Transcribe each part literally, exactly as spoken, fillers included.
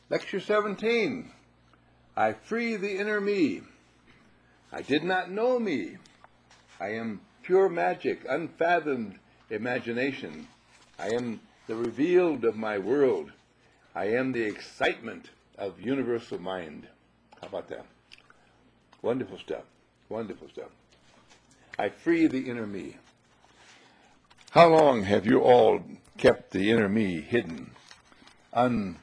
Lecture seventeen. I free the inner me. I did not know me. I am pure magic, unfathomed imagination. I am the revealed of my world. I am the excitement of universal mind. How about that? Wonderful stuff. Wonderful stuff. I free the inner me. How long have you all kept the inner me hidden, un,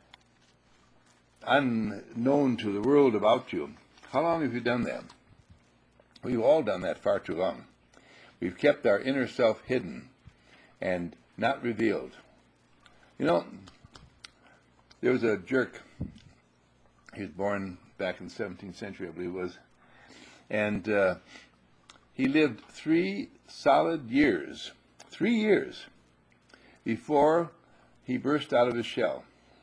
unknown to the world about you? How long have you done that? We've all done that far too long. We've kept our inner self hidden and not revealed. You know, there was a jerk. He was born back in the seventeenth century, I believe it was. And uh, he lived three solid years, three years, before he burst out of his shell.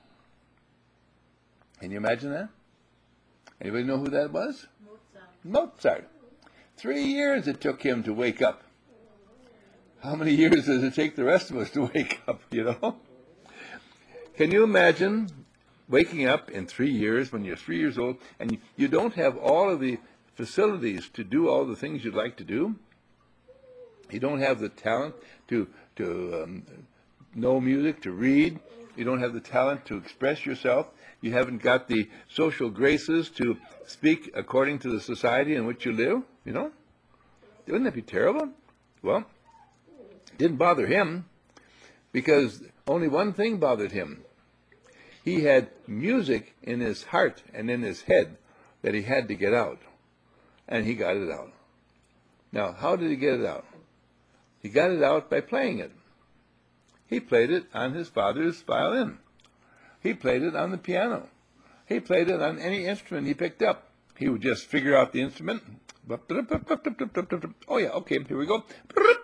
Can you imagine that? Anybody know who that was? Mozart. Mozart. Three years it took him to wake up. How many years does it take the rest of us to wake up, you know? Can you imagine waking up in three years when you're three years old and you don't have all of the facilities to do all the things you'd like to do? You don't have the talent to, to um, know music, to read. You don't have the talent to express yourself. You haven't got the social graces to speak according to the society in which you live, you know? Wouldn't that be terrible? Well, it didn't bother him because only one thing bothered him. He had music in his heart and in his head that he had to get out, and he got it out. Now, how did he get it out? He got it out by playing it. He played it on his father's violin. He played it on the piano. He played it on any instrument he picked up. He would just figure out the instrument. Oh yeah, okay, here we go.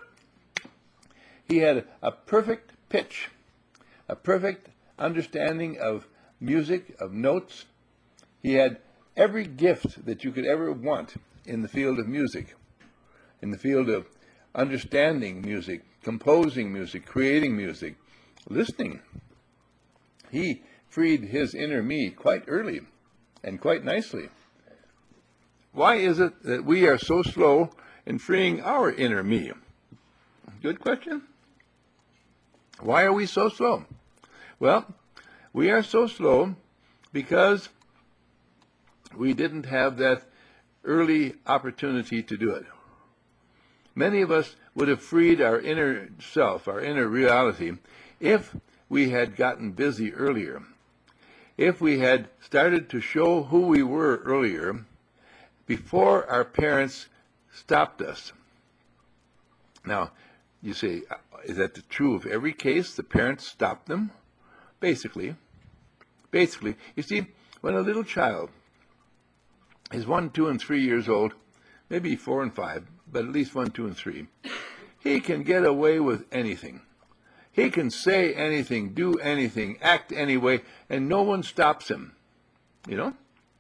He had a perfect pitch, a perfect understanding of music, of notes. He had every gift that you could ever want in the field of music, in the field of understanding music, composing music, creating music, listening. He freed his inner me quite early and quite nicely. Why is it that we are so slow in freeing our inner me? Good question. Why are we so slow? Well, we are so slow because we didn't have that early opportunity to do it. Many of us would have freed our inner self, our inner reality, if we had gotten busy earlier. If we had started to show who we were earlier, before our parents stopped us. Now, you say, is that true of every case? The parents stopped them? Basically. Basically. You see, when a little child is one, two, and three years old, maybe four and five, but at least one, two, and three, he can get away with anything. He can say anything, do anything, act any way, and no one stops him. You know?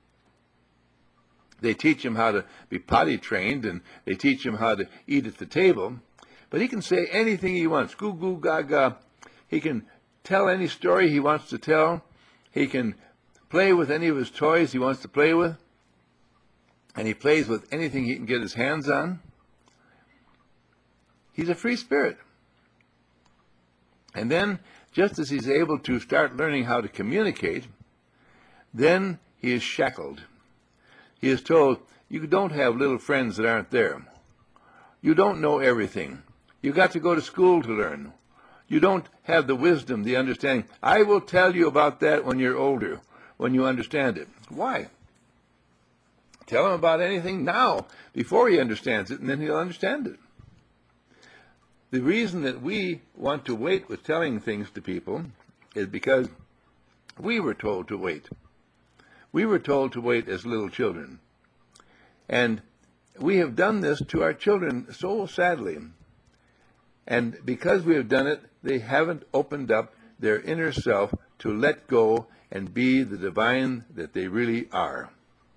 They teach him how to be potty trained, and they teach him how to eat at the table, but he can say anything he wants, goo goo gaga. He can tell any story he wants to tell. He can play with any of his toys he wants to play with, and he plays with anything he can get his hands on. He's a free spirit. And then, just as he's able to start learning how to communicate, then he is shackled. He is told, you don't have little friends that aren't there. You don't know everything. You've got to go to school to learn. You don't have the wisdom, the understanding. I will tell you about that when you're older, when you understand it. Why? Tell him about anything now, before he understands it, and then he'll understand it. The reason that we want to wait with telling things to people is because we were told to wait. We were told to wait as little children. And we have done this to our children so sadly. And because we have done it, they haven't opened up their inner self to let go and be the divine that they really are.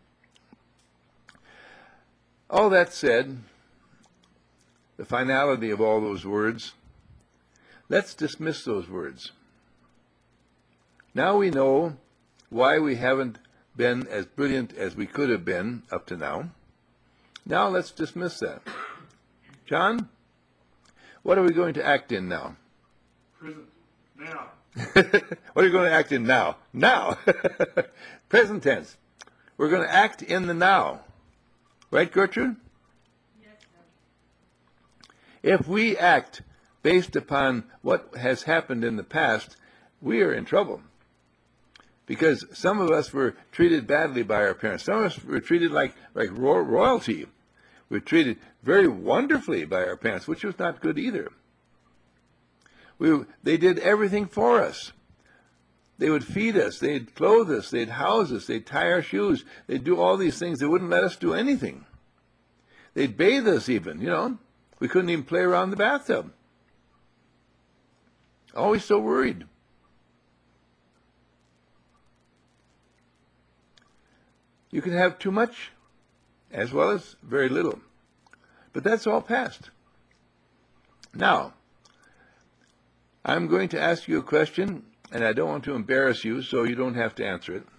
All that said, the finality of all those words, let's dismiss those words. Now we know why we haven't been as brilliant as we could have been up to now. Now let's dismiss that. John, what are we going to act in now? Present. Now. What are you going to act in now? Now. Present tense. We're going to act in the now. Right, Gertrude? Yes, sir. If we act based upon what has happened in the past, we are in trouble. Because some of us were treated badly by our parents. Some of us were treated like, like ro- royalty. We were treated very wonderfully by our parents, which was not good either. We, they did everything for us. They would feed us, they'd clothe us, they'd house us, they'd tie our shoes, they'd do all these things. They wouldn't let us do anything. They'd bathe us even, you know. We couldn't even play around the bathtub. Always so worried. You can have too much as well as very little. But that's all past. Now, I'm going to ask you a question, and I don't want to embarrass you, so you don't have to answer it.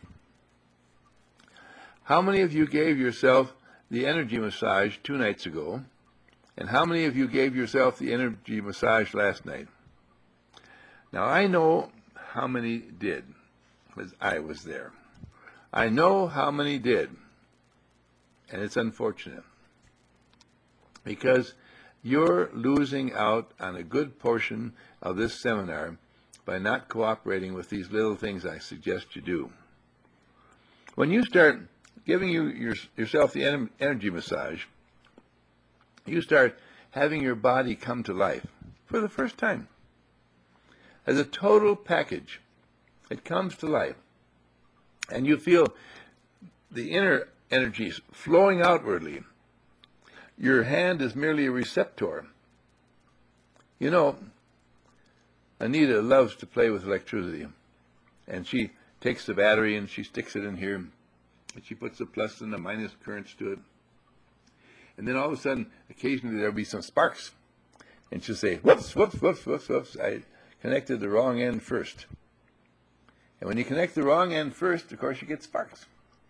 How many of you gave yourself the energy massage two nights ago? And how many of you gave yourself the energy massage last night? Now, I know how many did, because I was there. I know how many did, and it's unfortunate, because you're losing out on a good portion of this seminar by not cooperating with these little things I suggest you do. When you start giving you your, yourself the en- energy massage, you start having your body come to life for the first time. As a total package, it comes to life. And you feel the inner energies flowing outwardly. Your hand is merely a receptor. You know, Anita loves to play with electricity. And she takes the battery and she sticks it in here. And she puts a plus and a minus currents to it. And then all of a sudden, occasionally there'll be some sparks. And she'll say, whoops, whoops, whoops, whoops, whoops. I connected the wrong end first. And when you connect the wrong end first, of course, you get sparks.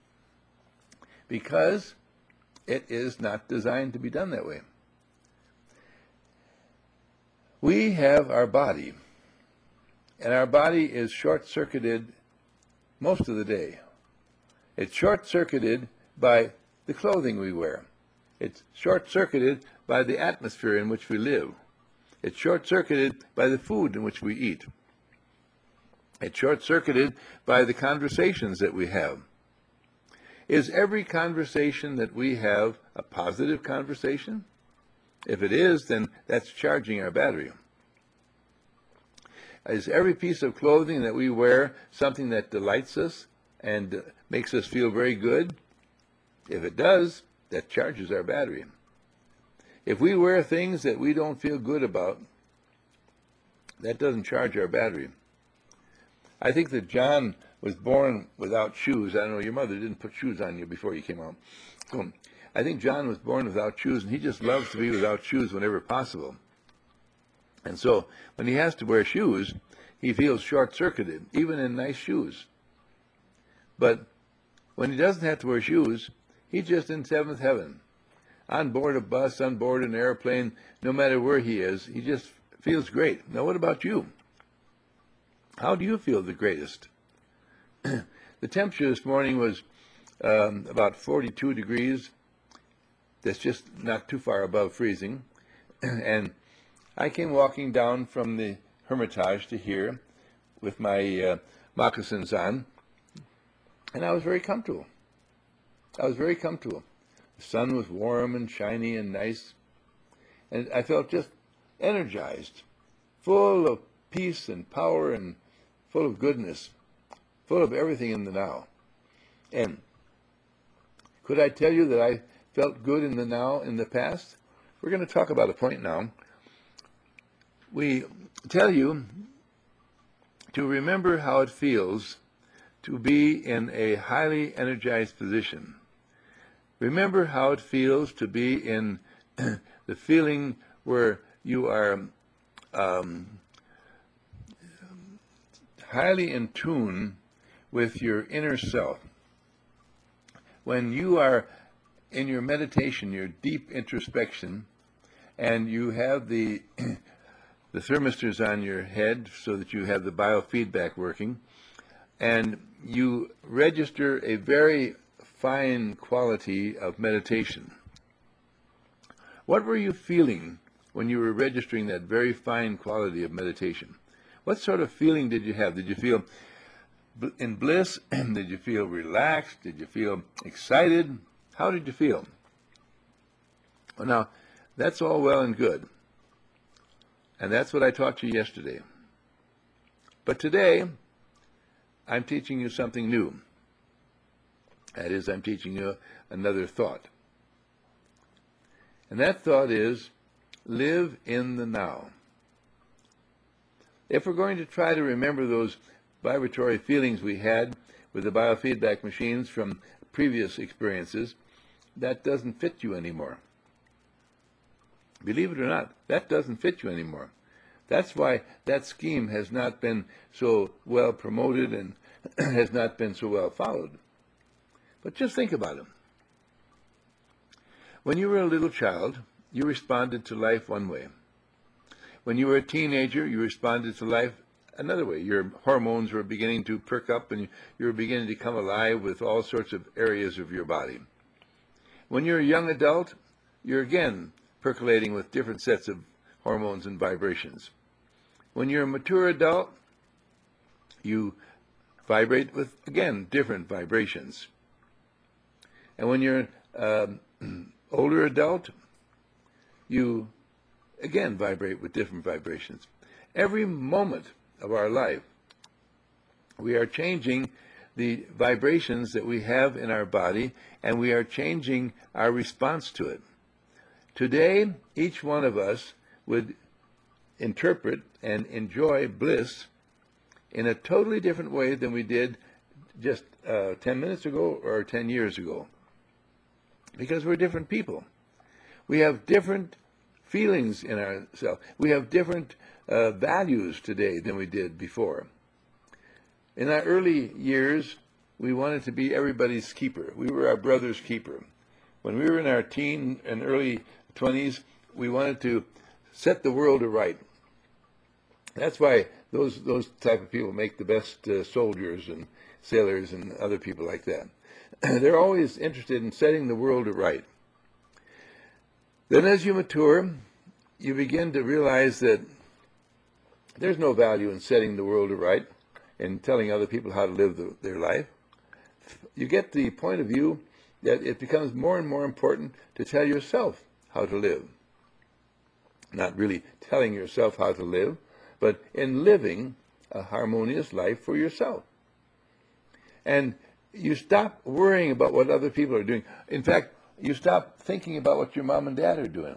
Because it is not designed to be done that way. We have our body, and our body is short-circuited most of the day. It's short-circuited by the clothing we wear. It's short-circuited by the atmosphere in which we live. It's short-circuited by the food in which we eat. It's short-circuited by the conversations that we have. Is every conversation that we have a positive conversation? If it is, then that's charging our battery. Is every piece of clothing that we wear something that delights us and makes us feel very good? If it does, that charges our battery. If we wear things that we don't feel good about, that doesn't charge our battery. I think that John was born without shoes. I don't know, your mother didn't put shoes on you before you came out. So I think John was born without shoes, and he just loves to be without shoes whenever possible. And so when he has to wear shoes, he feels short-circuited, even in nice shoes. But when he doesn't have to wear shoes, he's just in seventh heaven. On board a bus, on board an airplane, no matter where he is, he just feels great. Now, what about you? How do you feel the greatest? The temperature this morning was um, about forty-two degrees. That's just not too far above freezing. And I came walking down from the Hermitage to here with my uh, moccasins on, and I was very comfortable. I was very comfortable. The sun was warm and shiny and nice, and I felt just energized, full of peace and power and full of goodness, full of everything in the now. And could I tell you that I felt good in the now in the past? We're going to talk about a point now. We tell you to remember how it feels to be in a highly energized position. Remember how it feels to be in the feeling where you are um, highly in tune with your inner self. When you are in your meditation, your deep introspection, and you have the the thermistors on your head so that you have the biofeedback working, and you register a very fine quality of meditation. What were you feeling when you were registering that very fine quality of meditation? What sort of feeling did you have? Did you feel in bliss? Did you feel relaxed? Did you feel excited? How did you feel? Well, now, that's all well and good. And that's what I taught you yesterday. But today, I'm teaching you something new. That is, I'm teaching you another thought. And that thought is, live in the now. If we're going to try to remember those vibratory feelings we had with the biofeedback machines from previous experiences, that doesn't fit you anymore. Believe it or not, that doesn't fit you anymore. That's why that scheme has not been so well promoted and has not been so well followed. But just think about it. When you were a little child, you responded to life one way. When you were a teenager, you responded to life another way. Your hormones were beginning to perk up and you were beginning to come alive with all sorts of areas of your body. When you're a young adult, you're again percolating with different sets of hormones and vibrations. When you're a mature adult, you vibrate with, again, different vibrations. And when you're an um, older adult, you, again, vibrate with different vibrations. Every moment of our life, we are changing the vibrations that we have in our body, and we are changing our response to it. Today, each one of us would interpret and enjoy bliss in a totally different way than we did just uh, ten minutes ago or ten years ago. Because we're different people. We have different feelings in ourselves. We have different uh, values today than we did before. In our early years, we wanted to be everybody's keeper. We were our brother's keeper. When we were in our teen and early twenties, we wanted to set the world aright. That's why those those type of people make the best uh, soldiers and sailors and other people like that. They're always interested in setting the world aright. Then as you mature, you begin to realize that there's no value in setting the world aright and telling other people how to live the, their life. You get the point of view that it becomes more and more important to tell yourself how to live. Not really telling yourself how to live, but in living a harmonious life for yourself. And you stop worrying about what other people are doing. In fact, you stop thinking about what your mom and dad are doing.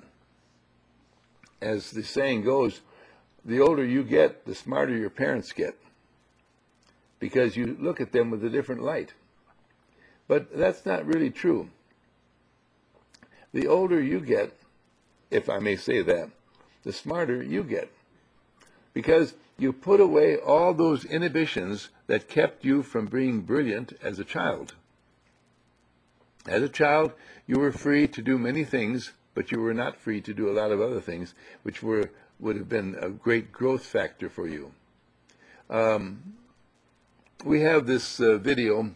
As the saying goes, the older you get, the smarter your parents get, because you look at them with a different light. But that's not really true. The older you get, if I may say that, the smarter you get, because you put away all those inhibitions that kept you from being brilliant as a child. As a child, you were free to do many things, but you were not free to do a lot of other things, which were would have been a great growth factor for you. Um, we have this uh, video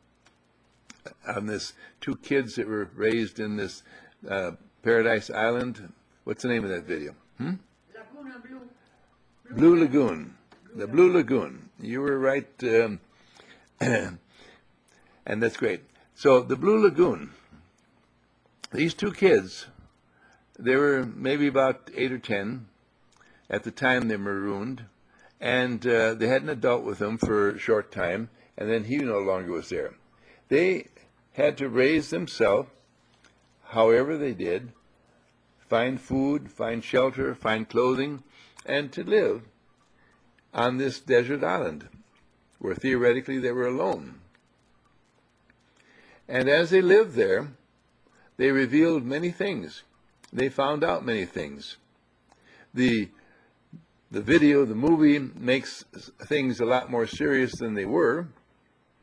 on this two kids that were raised in this uh, Paradise Island. What's the name of that video? Hmm? Laguna Blue. Blue Lagoon. The Blue Lagoon. You were right, um, and that's great. So the Blue Lagoon, these two kids, they were maybe about eight or ten at the time they marooned, and uh, they had an adult with them for a short time, and then he no longer was there. They had to raise themselves however they did, find food, find shelter, find clothing, and to live on this desert island, where theoretically they were alone. And as they lived there, they revealed many things. They found out many things. The the video, the movie, makes things a lot more serious than they were,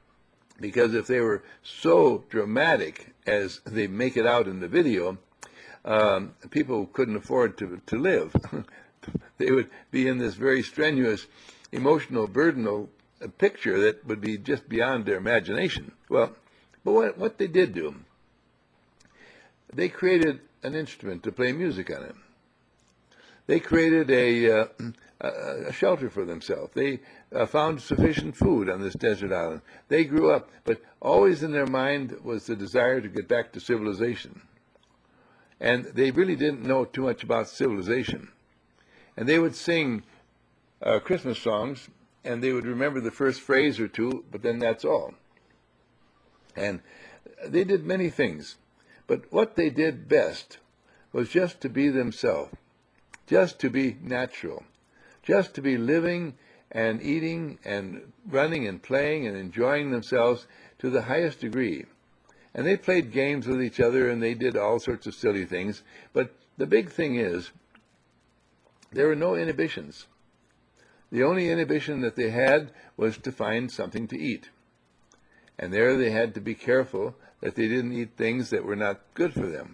because if they were so dramatic as they make it out in the video, um, people couldn't afford to, to live. They would be in this very strenuous, emotional, burdenal uh, picture that would be just beyond their imagination. Well, but what, what they did do, they created an instrument to play music on it. They created a, uh, a, a shelter for themselves. They uh, found sufficient food on this desert island. They grew up, but always in their mind was the desire to get back to civilization. And they really didn't know too much about civilization. And they would sing uh, Christmas songs, and they would remember the first phrase or two, but then that's all. And they did many things. But what they did best was just to be themselves, just to be natural, just to be living and eating and running and playing and enjoying themselves to the highest degree. And they played games with each other, and they did all sorts of silly things. But the big thing is, there were no inhibitions. The only inhibition that they had was to find something to eat. And there they had to be careful that they didn't eat things that were not good for them.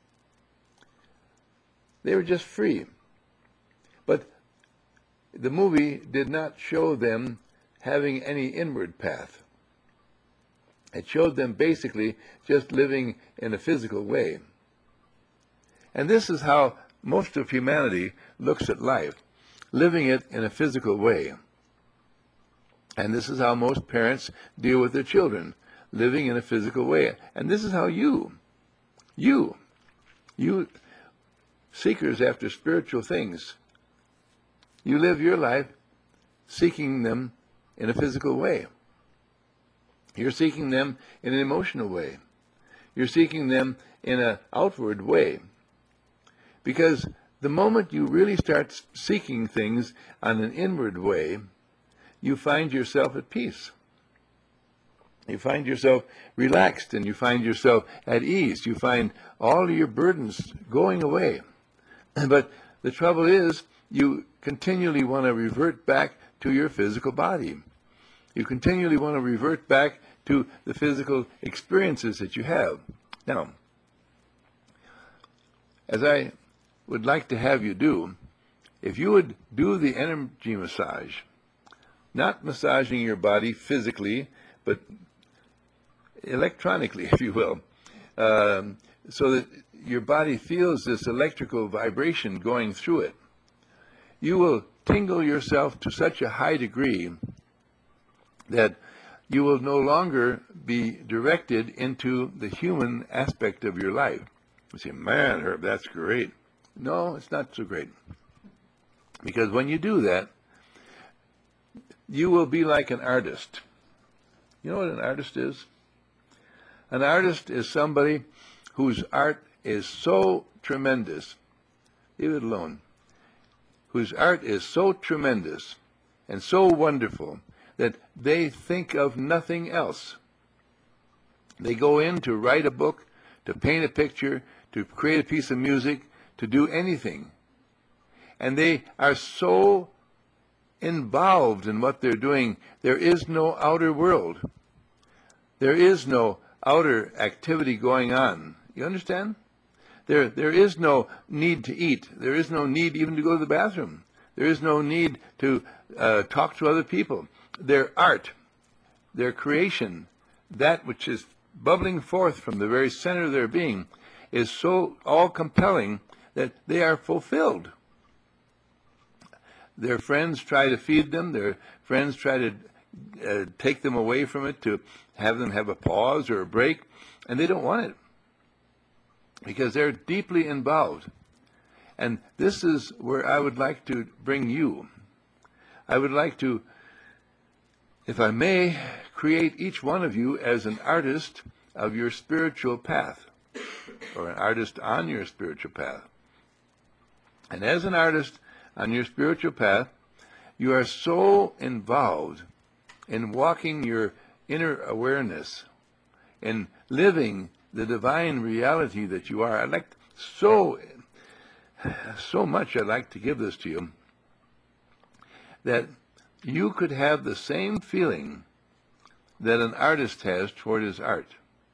They were just free. But the movie did not show them having any inward path. It showed them basically just living in a physical way. And this is how most of humanity looks at life, living it in a physical way. And this is how most parents deal with their children, living in a physical way. And this is how you, you, you seekers after spiritual things, you live your life seeking them in a physical way. You're seeking them in an emotional way. You're seeking them in an outward way. Because the moment you really start seeking things on an inward way, you find yourself at peace. You find yourself relaxed, and you find yourself at ease. You find all of your burdens going away. But the trouble is, you continually want to revert back to your physical body. You continually want to revert back to the physical experiences that you have. Now, as I would like to have you do, if you would do the energy massage, not massaging your body physically, but electronically, if you will, um, so that your body feels this electrical vibration going through it, you will tingle yourself to such a high degree that you will no longer be directed into the human aspect of your life. You say, man, Herb, that's great. No, it's not so great. Because when you do that, you will be like an artist. You know what an artist is? An artist is somebody whose art is so tremendous, leave it alone, whose art is so tremendous and so wonderful that they think of nothing else. They go in to write a book, to paint a picture, to create a piece of music, to do anything. And they are so involved in what they're doing, there is no outer world. There is no outer activity going on. You understand? There, there is no need to eat. There is no need even to go to the bathroom. There is no need to uh, talk to other people. Their art, their creation, that which is bubbling forth from the very center of their being, is so all-compelling that they are fulfilled. Their friends try to feed them. Their friends try to uh, take them away from it, to have them have a pause or a break, and they don't want it because they're deeply involved. And this is where I would like to bring you. I would like to, if I may, create each one of you as an artist of your spiritual path, or an artist on your spiritual path. And as an artist on your spiritual path, you are so involved in walking your inner awareness, in living the divine reality that you are. I'd like so, so much I'd like to give this to you, that you could have the same feeling that an artist has toward his art.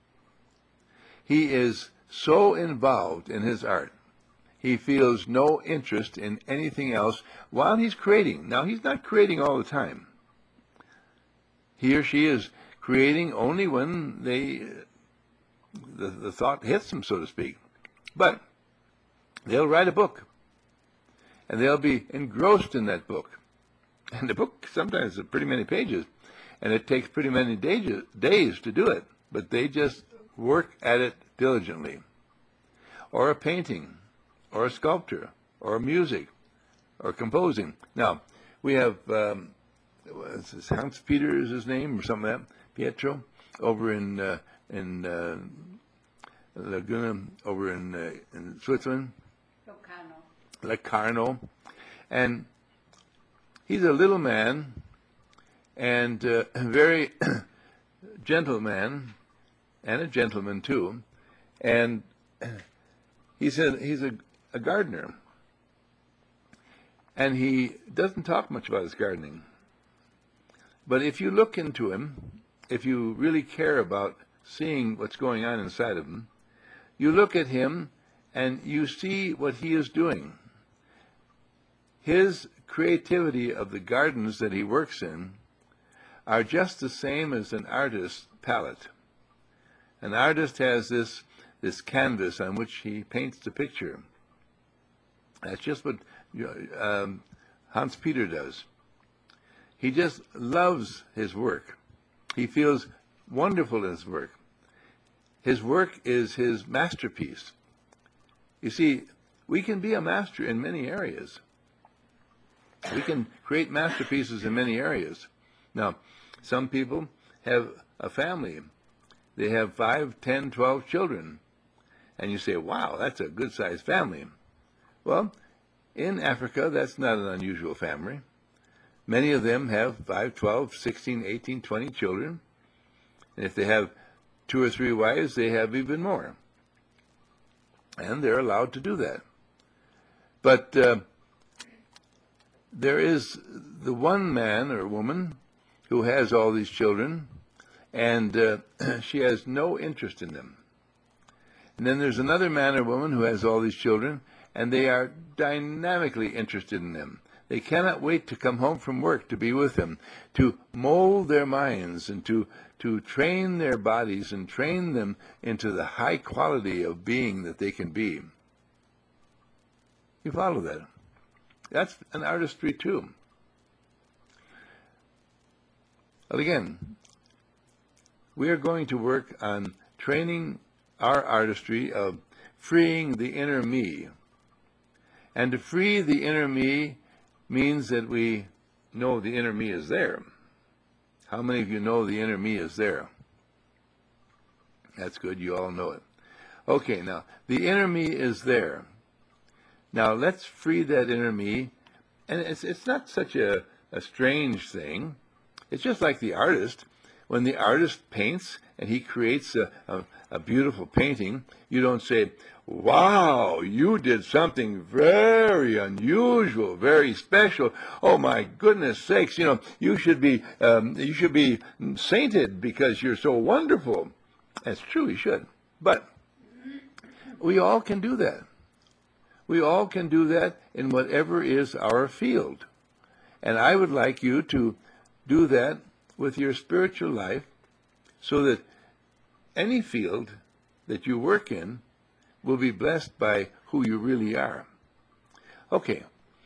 He is so involved in his art, he feels no interest in anything else while he's creating. Now, he's not creating all the time. He or she is creating only when they, the, the thought hits them, so to speak. But they'll write a book, and they'll be engrossed in that book. And the book sometimes is pretty many pages, and it takes pretty many days, days to do it. But they just work at it diligently. Or a painting, or a sculpture, or music, or composing. Now, we have, um, what's this, Hans Peter is his name, or something like that, Pietro, over in uh, in uh, Laguna, over in, uh, in Switzerland. Locarno. Locarno. And he's a little man, and uh, a very gentle man, and a gentleman too. And he said he's a, a gardener. And he doesn't talk much about his gardening. But if you look into him, if you really care about seeing what's going on inside of him, you look at him and you see what he is doing. His creativity of the gardens that he works in are just the same as an artist's palette. An artist has this, this canvas on which he paints the picture. That's just what um, Hans Peter does. He just loves his work. He feels wonderful in his work. His work is his masterpiece. You see, we can be a master in many areas. We can create masterpieces in many areas. Now, some people have a family. They have five, ten, twelve children. And you say, wow, that's a good-sized family. Well, in Africa, that's not an unusual family. Many of them have five, twelve, sixteen, eighteen, twenty children. And if they have two or three wives, they have even more. And they're allowed to do that. But uh, there is the one man or woman who has all these children, and uh, she has no interest in them. And then there's another man or woman who has all these children, and they are dynamically interested in them. They cannot wait to come home from work to be with them, to mold their minds and to, to train their bodies and train them into the high quality of being that they can be. You follow that? That's an artistry too. Well, again, we are going to work on training our artistry of freeing the inner me. And to free the inner me means that we know the inner me is there. How many of you know the inner me is there? That's good, you all know it. Okay, now, the inner me is there. Now, let's free that inner me. And it's, it's not such a, a strange thing. It's just like the artist. When the artist paints and he creates a, a, a beautiful painting, you don't say, wow, you did something very unusual, very special. Oh my goodness sakes, you know, you should be um, you should be sainted because you're so wonderful. That's true, you should. But we all can do that. We all can do that in whatever is our field. And I would like you to do that with your spiritual life so that any field that you work in will be blessed by who you really are. Okay.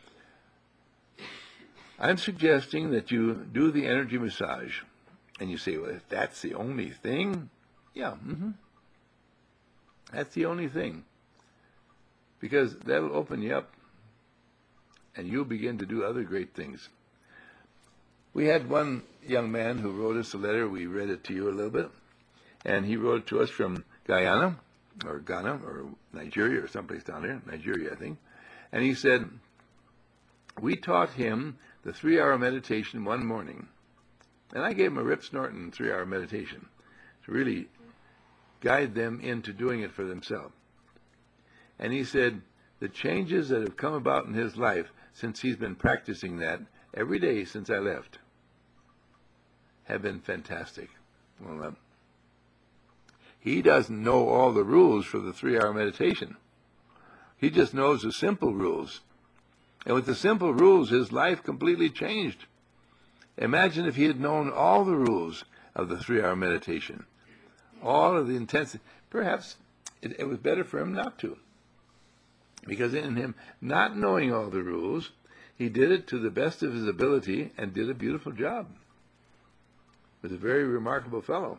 I'm suggesting that you do the energy massage. And you say, well, if that's the only thing, yeah, mm-hmm. That's the only thing. Because that'll open you up and you'll begin to do other great things. We had one young man who wrote us a letter. We read it to you a little bit. And he wrote it to us from Guyana, or Ghana, or Nigeria, or someplace down there, Nigeria, I think. And he said, we taught him the three-hour meditation one morning. And I gave him a Rip Snorton three-hour meditation to really guide them into doing it for themselves. And he said, the changes that have come about in his life since he's been practicing that every day since I left have been fantastic. Well, uh, he doesn't know all the rules for the three-hour meditation. He just knows the simple rules. And with the simple rules, his life completely changed. Imagine if he had known all the rules of the three-hour meditation, all of the intensity. Perhaps it, it was better for him not to. Because in him not knowing all the rules, he did it to the best of his ability and did a beautiful job. He was a very remarkable fellow.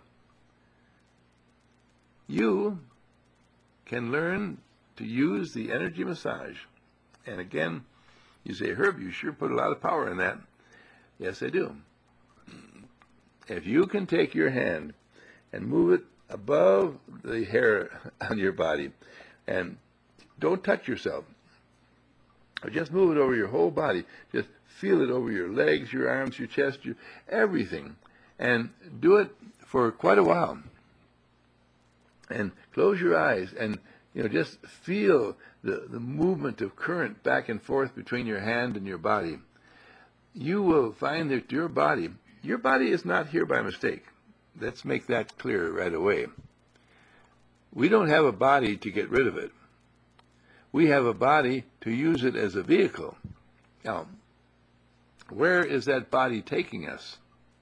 You can learn to use the energy massage. And again, you say, Herb, you sure put a lot of power in that. Yes, I do. If you can take your hand and move it above the hair on your body, and don't touch yourself, or just move it over your whole body, just feel it over your legs, your arms, your chest, your everything, and do it for quite a while. And close your eyes and you know just feel the, the movement of current back and forth between your hand and your body. You will find that your body, your body is not here by mistake. Let's make that clear right away. We don't have a body to get rid of it. We have a body to use it as a vehicle. Now, where is that body taking us?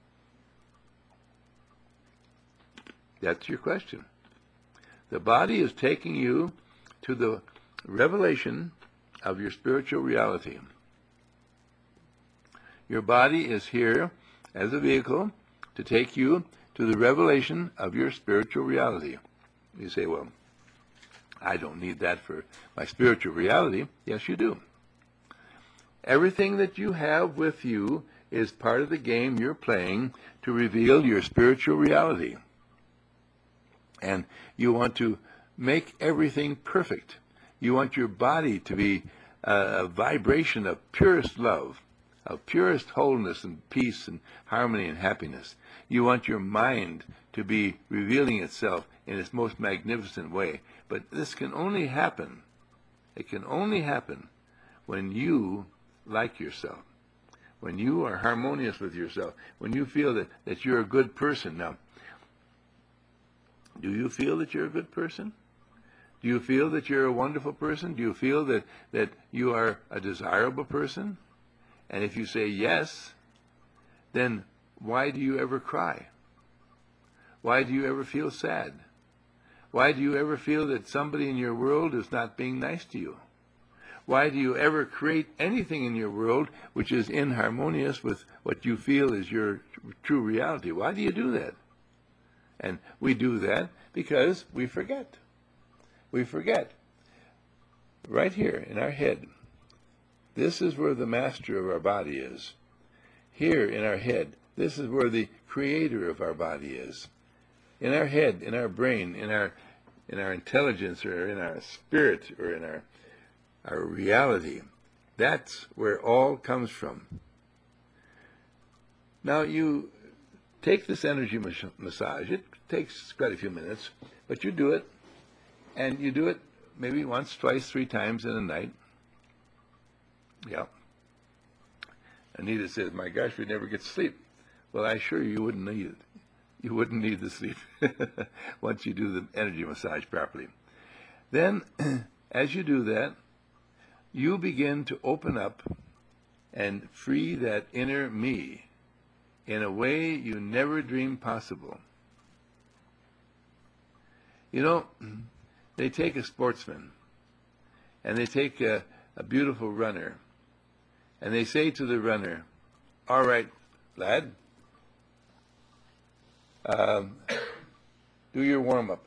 That's your question. The body is taking you to the revelation of your spiritual reality. Your body is here as a vehicle to take you to the revelation of your spiritual reality. You say, well, I don't need that for my spiritual reality. Yes, you do. Everything that you have with you is part of the game you're playing to reveal your spiritual reality. And you want to make everything perfect. You want your body to be a, a vibration of purest love, of purest wholeness and peace and harmony and happiness. You want your mind to be revealing itself in its most magnificent way. But this can only happen, it can only happen when you like yourself, when you are harmonious with yourself, when you feel that, that you're a good person. Now, do you feel that you're a good person? Do you feel that you're a wonderful person? Do you feel that, that you are a desirable person? And if you say yes, then why do you ever cry? Why do you ever feel sad? Why do you ever feel that somebody in your world is not being nice to you? Why do you ever create anything in your world which is inharmonious with what you feel is your true reality? Why do you do that? And we do that because we forget. We forget. Right here in our head. This is where the master of our body is. Here in our head, this is where the creator of our body is. In our head, in our brain, in our in our intelligence, or in our spirit, or in our our reality. That's where all comes from. Now you take this energy massage. It takes quite a few minutes, but you do it, and you do it maybe once, twice, three times in a night. Yeah. Anita says, my gosh, we never get to sleep. Well, I assure you, you wouldn't need it. You wouldn't need the sleep once you do the energy massage properly. Then, as you do that, you begin to open up and free that inner me in a way you never dreamed possible. You know, they take a sportsman, and they take a, a beautiful runner, and they say to the runner, all right, lad, um, do your warm-up.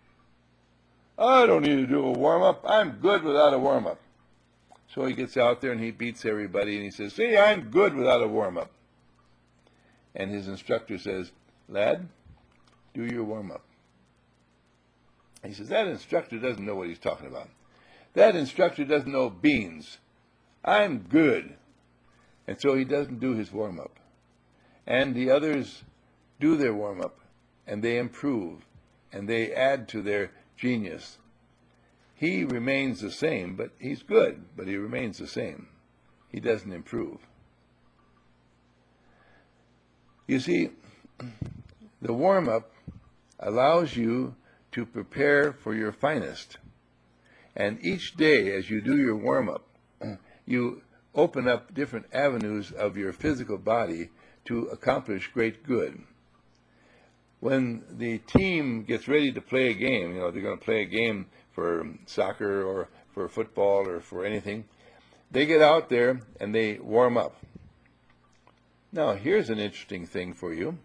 I don't need to do a warm-up. I'm good without a warm-up. So he gets out there and he beats everybody, and he says, see, I'm good without a warm-up. And his instructor says, lad, do your warm-up. He says, that instructor doesn't know what he's talking about. That instructor doesn't know beans. I'm good. And so he doesn't do his warm-up. And the others do their warm-up, and they improve, and they add to their genius. He remains the same, but he's good, but he remains the same. He doesn't improve. You see, The warm-up allows you to prepare for your finest. And each day as you do your warm-up, you open up different avenues of your physical body to accomplish great good. When the team gets ready to play a game, you know, they're going to play a game for soccer or for football or for anything, they get out there and they warm up. Now, here's an interesting thing for you.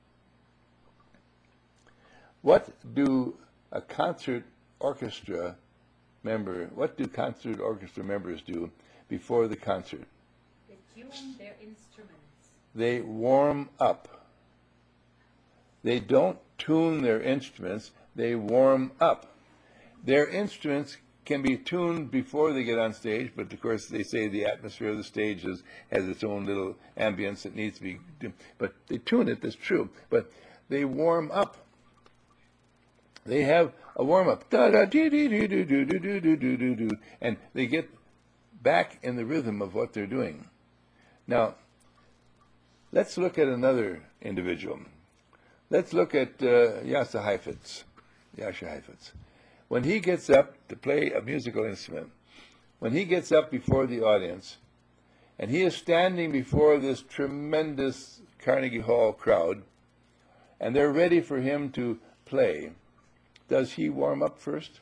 What do a concert orchestra member, what do concert orchestra members do before the concert? They tune their instruments. They warm up. They don't tune their instruments, they warm up. Their instruments can be tuned before they get on stage, but of course they say the atmosphere of the stage is, has its own little ambience that needs to be, but they tune it, that's true, but they warm up. They have a warm-up, da-da-dee-dee-dee-doo-doo-doo-doo-doo-doo-doo, and they get back in the rhythm of what they're doing. Now, let's look at another individual. Let's look at uh, Jascha Heifetz. Jascha Heifetz. When he gets up to play a musical instrument, when he gets up before the audience, and he is standing before this tremendous Carnegie Hall crowd, and they're ready for him to play, does he warm up first?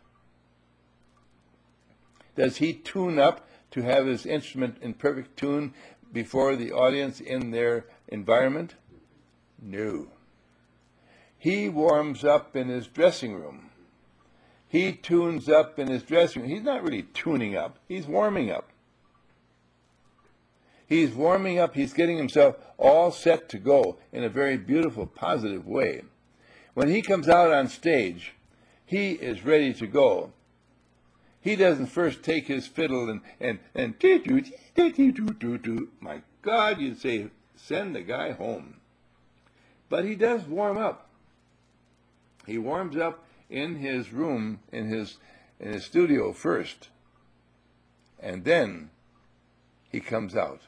Does he tune up to have his instrument in perfect tune before the audience in their environment? No. He warms up in his dressing room. He tunes up in his dressing room. He's not really tuning up. He's warming up. He's warming up. He's getting himself all set to go in a very beautiful, positive way. When he comes out on stage, he is ready to go. He doesn't first take his fiddle and, and, and, my God, you'd say, send the guy home. But he does warm up. He warms up in his room, in his, in his studio first, and then he comes out.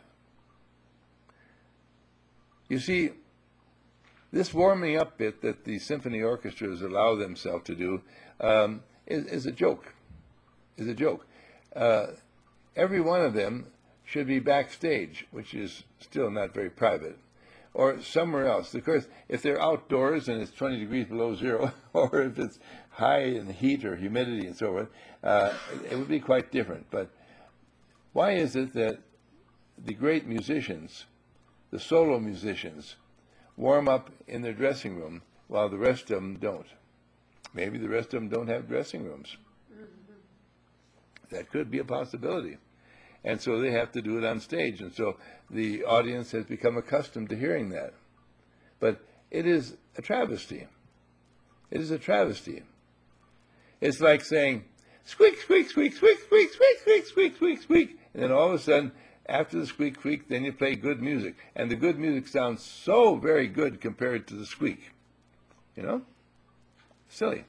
You see, this warming up bit that the symphony orchestras allow themselves to do um, is, is a joke, is a joke. Uh, every one of them should be backstage, which is still not very private, or somewhere else. Of course, if they're outdoors and it's twenty degrees below zero, or if it's high in heat or humidity and so forth, uh, it would be quite different. But why is it that the great musicians, the solo musicians, warm up in their dressing room while the rest of them don't? Maybe the rest of them don't have dressing rooms. That could be a possibility. And so they have to do it on stage. And so the audience has become accustomed to hearing that. But it is a travesty. It is a travesty. It's like saying, squeak, squeak, squeak, squeak, squeak, squeak, squeak, squeak, squeak, squeak. And then all of a sudden, after the squeak, squeak, then you play good music. And the good music sounds so very good compared to the squeak. You know? Silly.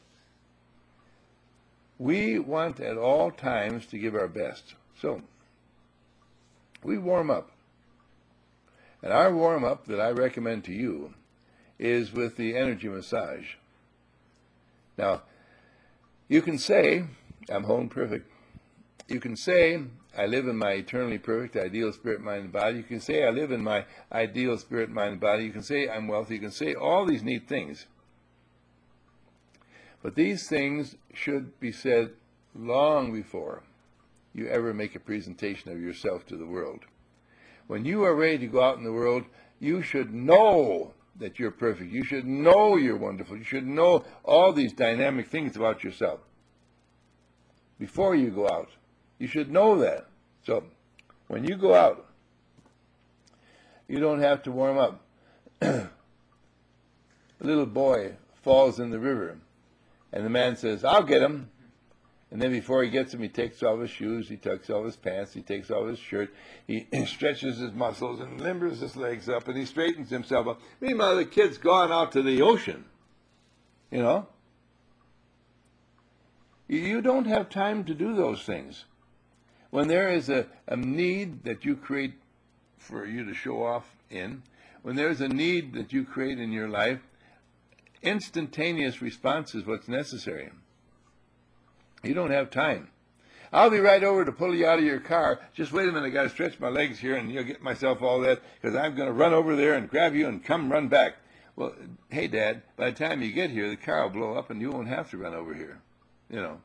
We want at all times to give our best. So, we warm up. And our warm-up that I recommend to you is with the energy massage. Now, you can say, I'm whole and perfect. You can say, I live in my eternally perfect, ideal spirit, mind, and body. You can say, I live in my ideal spirit, mind, and body. You can say, I'm wealthy. You can say all these neat things. But these things should be said long before you ever make a presentation of yourself to the world. When you are ready to go out in the world, you should know that you're perfect. You should know you're wonderful. You should know all these dynamic things about yourself before you go out. You should know that. So when you go out, you don't have to warm up. A little boy falls in the river, and the man says, I'll get him. And then before he gets him, he takes off his shoes, he tucks off his pants, he takes off his shirt, he stretches his muscles and limbers his legs up, and he straightens himself up. Meanwhile, the kid's gone out to the ocean, you know. You don't have time to do those things. When there is a, a need that you create for you to show off in, when there's a need that you create in your life, Instantaneous response is what's necessary. You don't have time. I'll be right over to pull you out of your car. Just wait a minute, I got to stretch my legs here and you'll get myself all that because I'm going to run over there and grab you and come run back. Well, hey, Dad, by the time you get here, the car will blow up and you won't have to run over here, you know.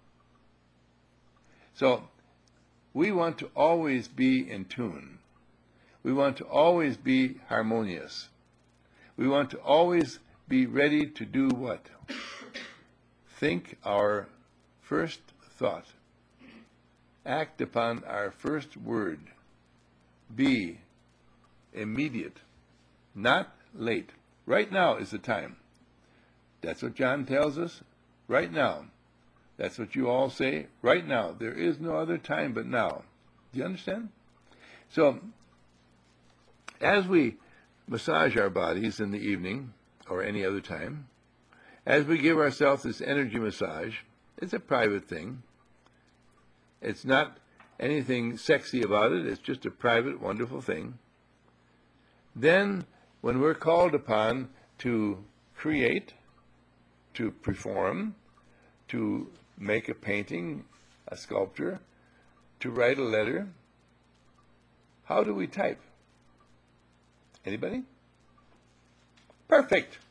So we want to always be in tune. We want to always be harmonious. We want to always be ready to do what? Think our first thought. Act upon our first word. Be immediate, not late. Right now is the time. That's what John tells us. Right now. That's what you all say. Right now. There is no other time but now. Do you understand? So, as we massage our bodies in the evening or any other time, as we give ourselves this energy massage, it's a private thing. It's not anything sexy about it. It's just a private, wonderful thing. Then, when we're called upon to create, to perform, to make a painting, a sculpture, to write a letter, how do we type? Anybody? Perfect.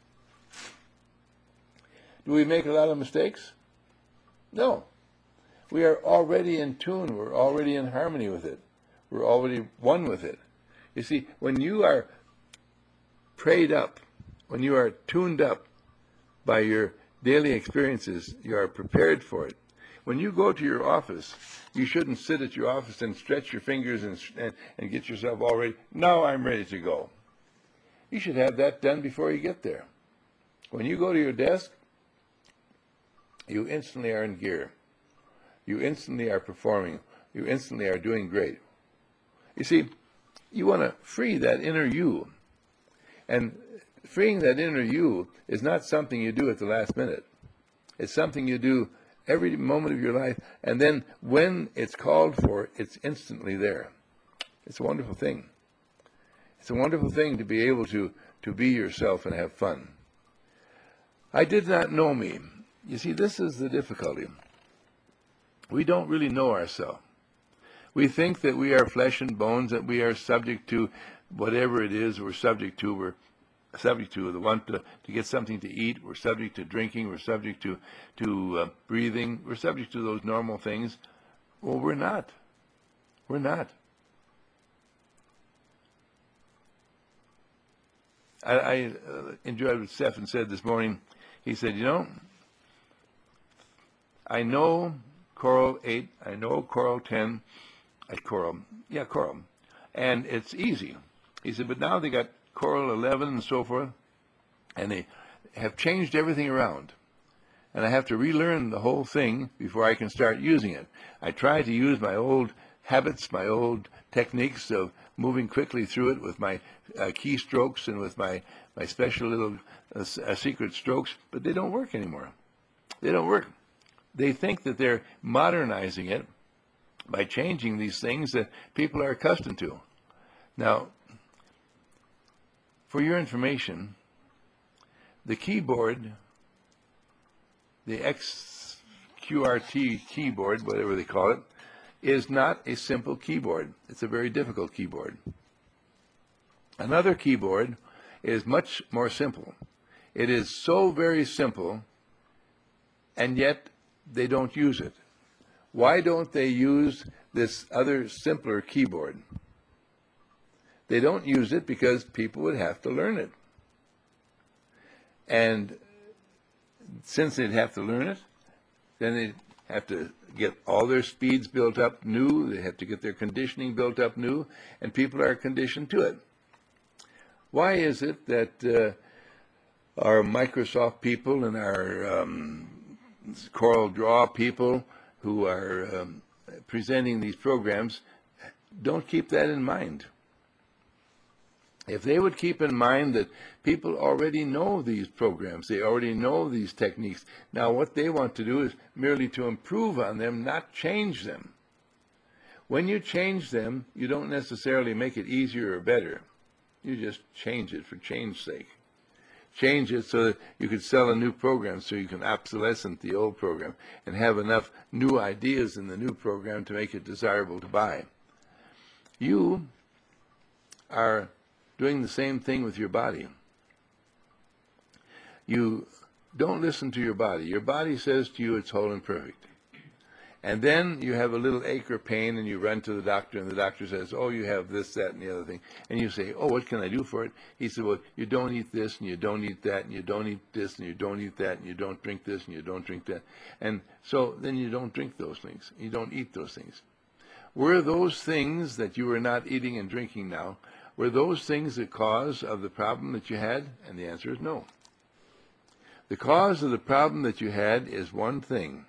Do we make a lot of mistakes? No. We are already in tune. We're already in harmony with it. We're already one with it. You see, when you are prayed up, when you are tuned up by your daily experiences, you are prepared for it. When you go to your office, you shouldn't sit at your office and stretch your fingers and, and, and get yourself all ready. Now I'm ready to go. You should have that done before you get there. When you go to your desk, you instantly are in gear. You instantly are performing. You instantly are doing great. You see, you want to free that inner you. And freeing that inner you is not something you do at the last minute. It's something you do every moment of your life. And then when it's called for, it's instantly there. It's a wonderful thing. It's a wonderful thing to be able to, to be yourself and have fun. I did not know me. You see, this is the difficulty. We don't really know ourselves. We think that we are flesh and bones, that we are subject to whatever it is we're subject to. We're subject to the want to, to get something to eat. We're subject to drinking. We're subject to, to uh, breathing. We're subject to those normal things. Well, we're not. We're not. I, I uh, enjoyed what Stephen said this morning. He said, you know, I know Coral eight, I know Coral ten, uh, Coral, yeah, Coral, and it's easy. He said, but now they got Coral eleven and so forth, and they have changed everything around. And I have to relearn the whole thing before I can start using it. I try to use my old habits, my old techniques of moving quickly through it with my uh, key strokes and with my, my special little uh, uh, secret strokes, but they don't work anymore. They don't work. They think that they're modernizing it by changing these things that people are accustomed to. Now, for your information, the keyboard, the X Q R T keyboard, whatever they call it, is not a simple keyboard. It's a very difficult keyboard. Another keyboard is much more simple. It is so very simple, and yet they don't use it. Why don't they use this other simpler keyboard? They don't use it because people would have to learn it. And since they'd have to learn it, then they'd have to get all their speeds built up new, they have to get their conditioning built up new, and people are conditioned to it. Why is it that uh, our Microsoft people and our um, Coral Draw people who are um, presenting these programs don't keep that in mind? If they would keep in mind that people already know these programs, they already know these techniques. Now what they want to do is merely to improve on them, not change them. When you change them, you don't necessarily make it easier or better. You just change it for change's sake. change it so that you could sell a new program, so you can obsolescent the old program and have enough new ideas in the new program to make it desirable to buy. You are doing the same thing with your body. You don't listen to your body. Your body says to you it's whole and perfect. And then you have a little ache or pain and you run to the doctor and the doctor says, oh, you have this, that, and the other thing. And you say, oh, what can I do for it? He said, well, you don't eat this and you don't eat that and you don't eat this and you don't eat that and you don't drink this and you don't drink that. And so then you don't drink those things. You don't eat those things. Were those things that you are not eating and drinking now, were those things the cause of the problem that you had? And the answer is no. The cause of the problem that you had is one thing.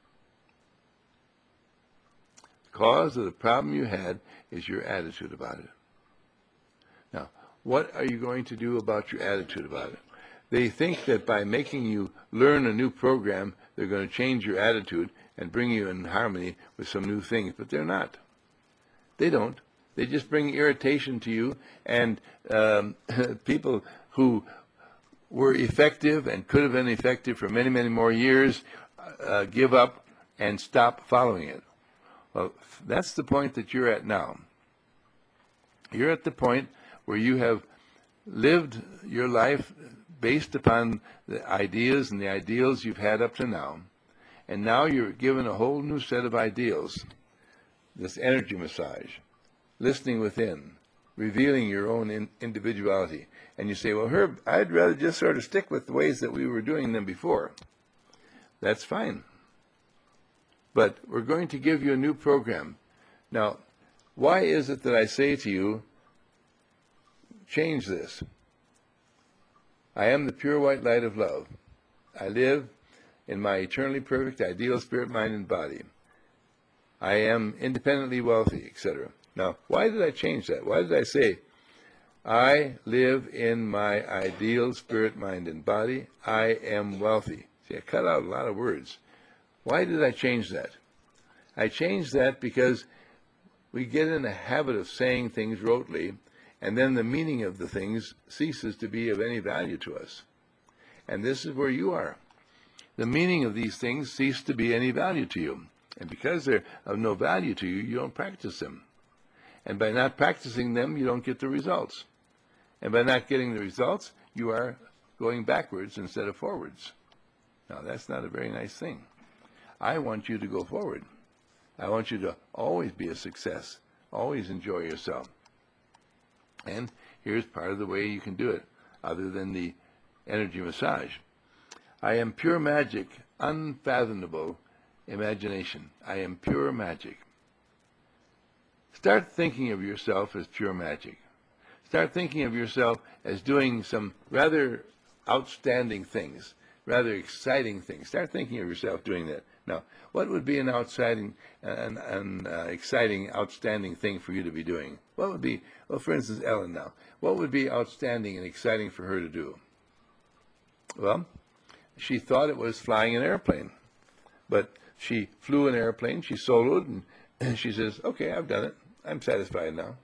The cause of the problem you had is your attitude about it. Now, what are you going to do about your attitude about it? They think that by making you learn a new program, they're going to change your attitude and bring you in harmony with some new things, but they're not. They don't. They just bring irritation to you, and um, people who were effective and could have been effective for many, many more years uh, give up and stop following it. Well, that's the point that you're at now. You're at the point where you have lived your life based upon the ideas and the ideals you've had up to now, and now you're given a whole new set of ideals, this energy massage, listening within, revealing your own in individuality. And you say, well, Herb, I'd rather just sort of stick with the ways that we were doing them before. That's fine. But we're going to give you a new program. Now, why is it that I say to you, change this? I am the pure white light of love. I live in my eternally perfect, ideal spirit, mind, and body. I am independently wealthy, et cetera. Now, why did I change that? Why did I say, I live in my ideal spirit, mind, and body. I am wealthy. See, I cut out a lot of words. Why did I change that? I changed that because we get in a habit of saying things rotely, and then the meaning of the things ceases to be of any value to us. And this is where you are. The meaning of these things cease to be any value to you. And because they're of no value to you, you don't practice them. And by not practicing them, you don't get the results. And by not getting the results, you are going backwards instead of forwards. Now, that's not a very nice thing. I want you to go forward. I want you to always be a success, always enjoy yourself. And here's part of the way you can do it, other than the energy massage. I am pure magic, unfathomable imagination. I am pure magic. Start thinking of yourself as pure magic. Start thinking of yourself as doing some rather outstanding things, rather exciting things. Start thinking of yourself doing that. Now, what would be an outstanding, an, an uh, exciting, outstanding thing for you to be doing? What would be, well, for instance, Ellen now. What would be outstanding and exciting for her to do? Well, she thought it was flying an airplane. But she flew an airplane, she soloed, and she says, okay, I've done it. I'm satisfied now.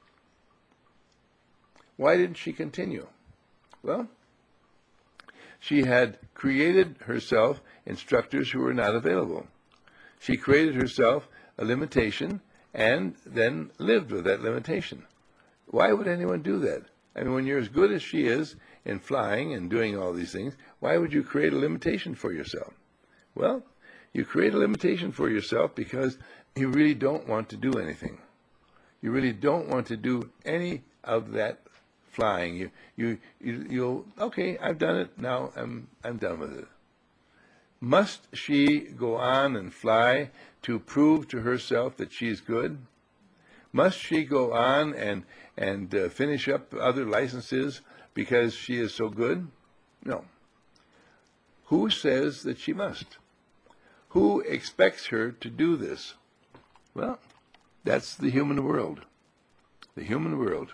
Why didn't she continue? Well, she had created herself instructors who were not available. She created herself a limitation and then lived with that limitation. Why would anyone do that? I mean, when you're as good as she is in flying and doing all these things, why would you create a limitation for yourself? Well, you create a limitation for yourself because you really don't want to do anything. You really don't want to do any of that flying. You, you, you, you'll, okay, I've done it, now I'm, I'm done with it. Must she go on and fly to prove to herself that she's good? Must she go on and, and uh, finish up other licenses because she is so good? No. Who says that she must? Who expects her to do this? Well, that's the human world. The human world.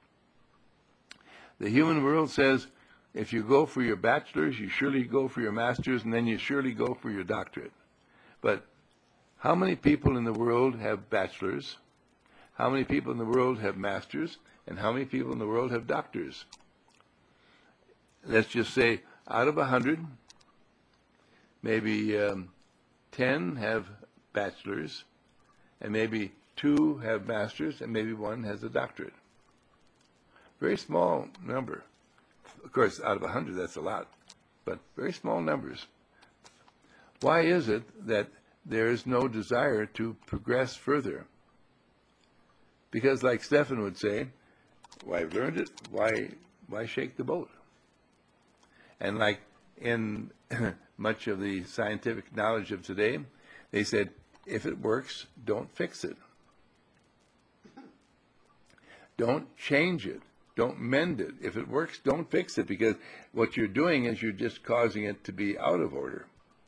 The human world says, if you go for your bachelor's, you surely go for your master's, and then you surely go for your doctorate. But how many people in the world have bachelor's? How many people in the world have masters? And how many people in the world have doctors? let's just say out of a hundred, maybe um, ten have bachelors, and maybe two have masters, and maybe one has a doctorate. Very small number. Of course, out of a hundred, that's a lot, but very small numbers. Why is it that there is no desire to progress further? Because, like Stephen would say, well, I've learned it, why, why shake the boat? And like in much of the scientific knowledge of today, they said, if it works, don't fix it. Don't change it. Don't mend it. If it works, don't fix it, because what you're doing is you're just causing it to be out of order.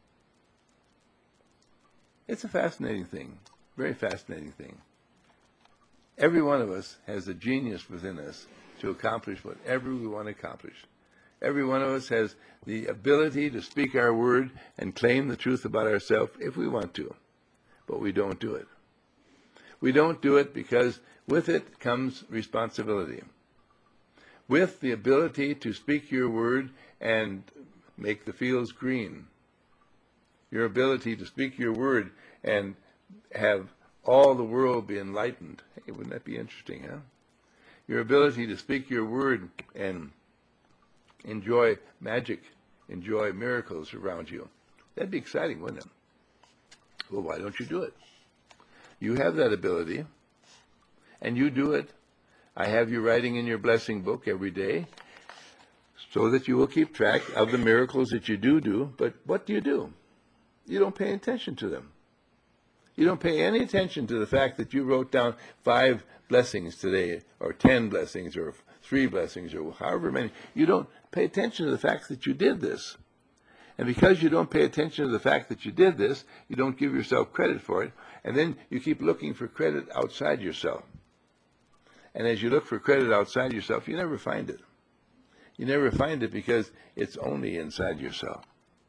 It's a fascinating thing, very fascinating thing. Every one of us has a genius within us to accomplish whatever we want to accomplish. Every one of us has the ability to speak our word and claim the truth about ourselves if we want to, but we don't do it. We don't do it because with it comes responsibility. With the ability to speak your word and make the fields green, your ability to speak your word and have all the world be enlightened. Hey, wouldn't that be interesting, huh? Your ability to speak your word and enjoy magic, enjoy miracles around you. That'd be exciting, wouldn't it? Well, why don't you do it? You have that ability, and you do it. I have you writing in your blessing book every day so that you will keep track of the miracles that you do do, but what do you do? You don't pay attention to them. You don't pay any attention to the fact that you wrote down five blessings today, or ten blessings, or three blessings, or however many. You don't pay attention to the fact that you did this. And because you don't pay attention to the fact that you did this, you don't give yourself credit for it, and then you keep looking for credit outside yourself. And as you look for credit outside yourself, you never find it. You never find it because it's only inside yourself.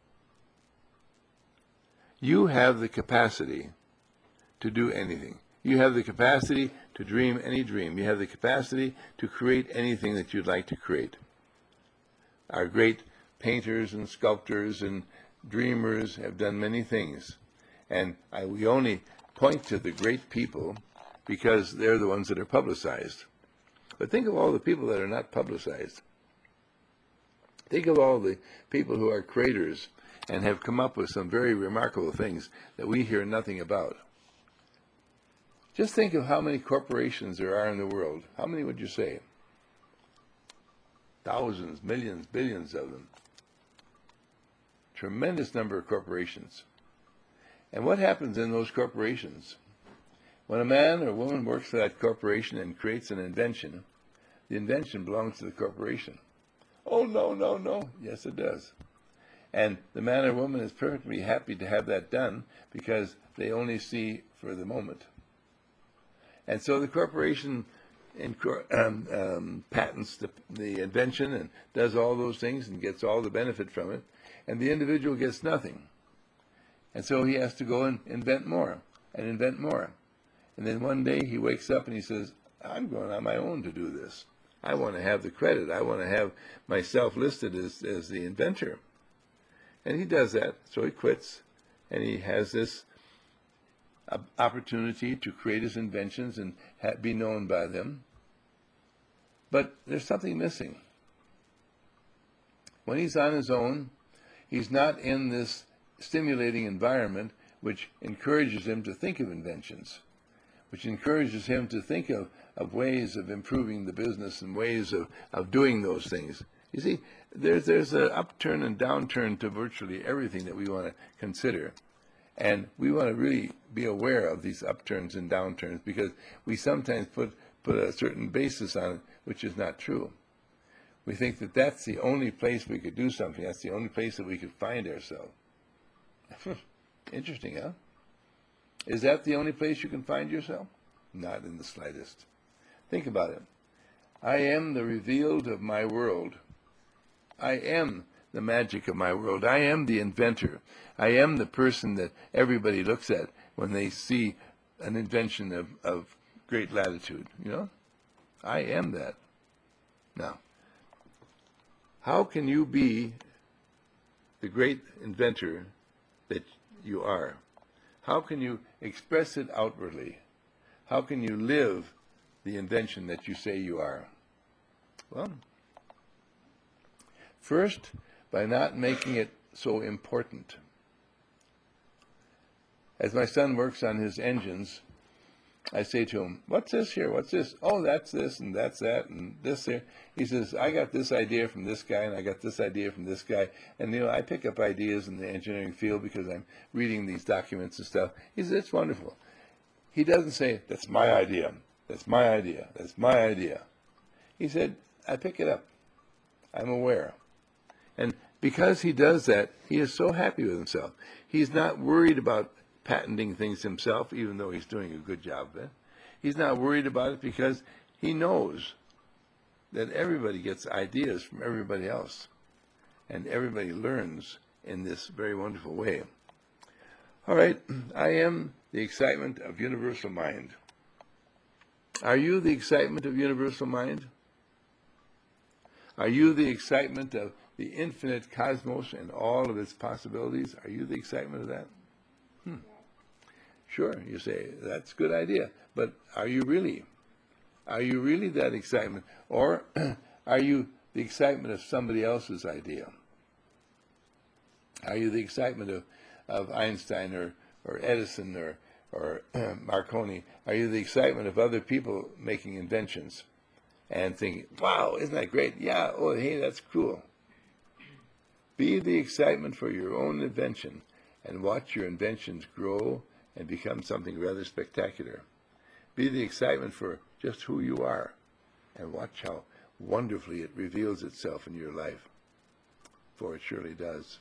You have the capacity to do anything. You have the capacity to dream any dream. You have the capacity to create anything that you'd like to create. Our great painters and sculptors and dreamers have done many things. And I, we only point to the great people because they're the ones that are publicized. But think of all the people that are not publicized. Think of all the people who are creators and have come up with some very remarkable things that we hear nothing about. Just think of how many corporations there are in the world. How many would you say? Thousands, millions, billions of them. Tremendous number of corporations. And what happens in those corporations? When a man or woman works for that corporation and creates an invention, the invention belongs to the corporation. Oh, no, no, no. Yes, it does. And the man or woman is perfectly happy to have that done because they only see for the moment. And so the corporation um, um, patents the, the invention and does all those things and gets all the benefit from it, and the individual gets nothing. And so he has to go and invent more and invent more. And then one day he wakes up and he says, I'm going on my own to do this. I want to have the credit. I want to have myself listed as, as the inventor. And he does that, so he quits, and he has this opportunity to create his inventions and ha- be known by them. But there's something missing. When he's on his own, he's not in this stimulating environment which encourages him to think of inventions, which encourages him to think of, of ways of improving the business and ways of, of doing those things. You see, there's, there's an upturn and downturn to virtually everything that we want to consider. And we want to really be aware of these upturns and downturns because we sometimes put, put a certain basis on it, which is not true. We think that that's the only place we could do something. That's the only place that we could find ourselves. Interesting, huh? Is that the only place you can find yourself? Not in the slightest. Think about it. I am the revealed of my world. I am the magic of my world. I am the inventor. I am the person that everybody looks at when they see an invention of, of great latitude, you know? I am that. Now, how can you be the great inventor that you are? How can you express it outwardly? How can you live the invention that you say you are? Well, first, by not making it so important. As my son works on his engines, I say to him, what's this here? What's this? Oh, that's this and that's that and this there. He says, I got this idea from this guy and I got this idea from this guy. And, you know, I pick up ideas in the engineering field because I'm reading these documents and stuff. He says, it's wonderful. He doesn't say, that's my idea. That's my idea. That's my idea. He said, I pick it up. I'm aware. And because he does that, he is so happy with himself. He's not worried about patenting things himself, even though he's doing a good job of it. He's not worried about it because he knows that everybody gets ideas from everybody else, and everybody learns in this very wonderful way. All right, I am the excitement of universal mind. Are you the excitement of universal mind? Are you the excitement of the infinite cosmos and all of its possibilities? Are you the excitement of that? Hmm. Sure, you say, that's a good idea. But are you really? Are you really that excitement? Or are you the excitement of somebody else's idea? Are you the excitement of, of Einstein or, or Edison or, or Marconi? Are you the excitement of other people making inventions and thinking, wow, isn't that great? Yeah, oh, hey, that's cool. Be the excitement for your own invention and watch your inventions grow and become something rather spectacular. Be the excitement for just who you are and watch how wonderfully it reveals itself in your life, for it surely does.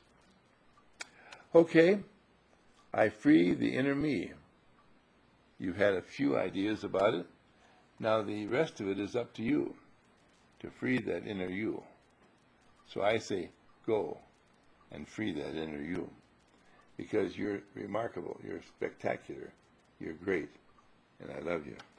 Okay, I free the inner me. You've had a few ideas about it. Now the rest of it is up to you to free that inner you. So I say, go and free that inner you. Because you're remarkable, you're spectacular, you're great, and I love you.